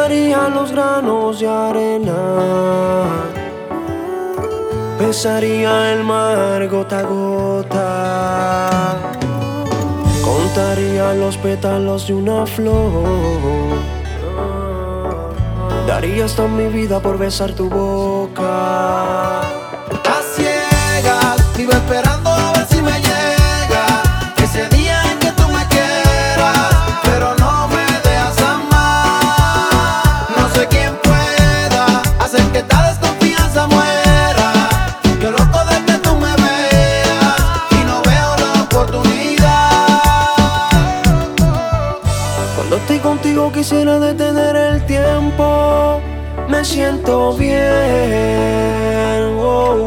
Contaría los granos de arena, pesaría el mar gota a gota, contaría los pétalos de una flor, daría hasta mi vida por besar tu boca. A ciegas, vivo esperando a ver si me llega ese día en que tú me quieras, pero no me dejas amar. No sé quién pueda hacer que esta desconfianza muera. Yo loco de que tú me veas y no veo la oportunidad. Cuando estoy contigo quisiera detener el tiempo. Me siento bien, oh,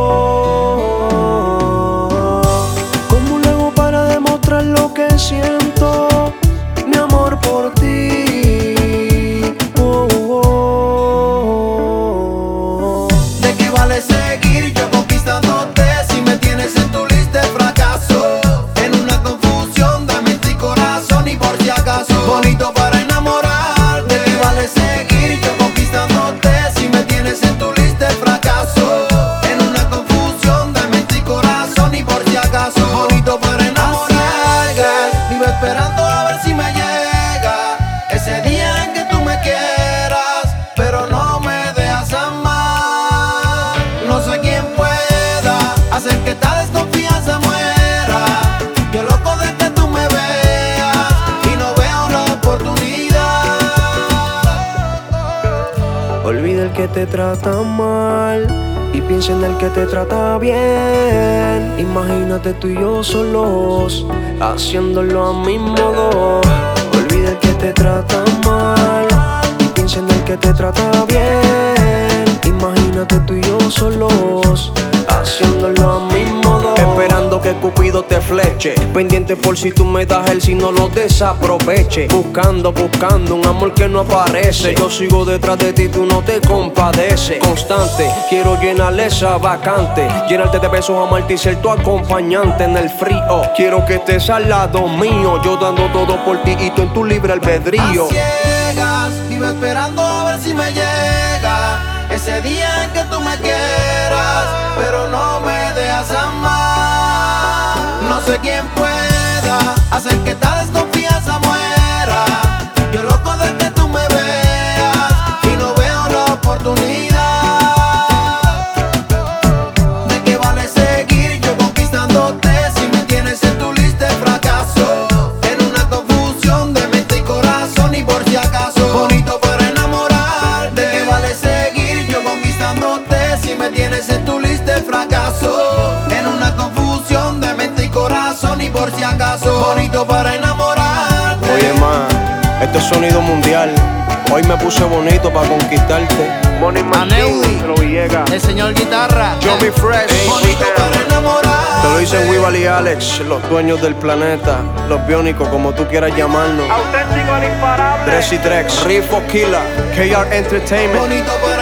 oh. ¿Cómo lo hago para demostrar lo que siento? Mi amor por ti, oh, oh. ¿De qué vale seguir yo conquistándote si me tienes en tu lista de fracaso? En una confusión de mente y corazón y por si acaso bonito para enamorar. ¿De qué vale seguir yo conquistándote si me tienes en tu lista de fracaso? En una confusión de mente y corazón y por si acaso bonito para enamorar. Vivo esperando a ver si me llega ese día en que tú me quieras, pero no me dejas amar. No sé quién pueda hacer que esta desconfianza muera. Yo loco de que tú me veas y no veo la oportunidad. Olvida el que te trata mal y piensa en el que te trata bien. Imagínate tú y yo solos, haciéndolo a mi modo. Olvida el que te trata mal y piensa en el que te trata bien. Imagínate tú y yo solos, haciéndolo a mi modo. Esperando que Cupido te fleche, pendiente por si tú me das el si no lo desaproveche. Buscando un amor que no aparece. Yo sigo detrás de ti, tú no te compadeces. Constante, quiero llenar esa vacante, llenarte de besos, amarte y ser tu acompañante en el frío. Quiero que estés al lado mío, yo dando todo por ti y tú en tu libre albedrío. A ciegas, vivo esperando a ver si me llega ese día en que tú me quieras, pero no me dejas amar. No sé quién pueda hacer que esta desconfianza muera. Yo loco de que tú me veas y no veo la oportunidad. ¿De qué vale seguir yo conquistándote si me tienes en tu lista de fracaso? En una confusión de mente y corazón y por si acaso bonito para enamorar. ¿De qué vale seguir yo conquistándote si me tienes en tu lista de fracaso? En una confusión de mente y corazón y por si acaso bonito para enamorar. Oye, ma, este es sonido mundial. Hoy me puse bonito para conquistarte. Money Aneudi, el señor guitarra. Johnny Fresh, Bonito para enamorar. te lo dicen Weebal y Alex, los dueños del planeta, los biónicos, como tú quieras llamarnos. Auténtico e imparable. Dress y Trex, Rifo Killa, KR Entertainment. Bonito para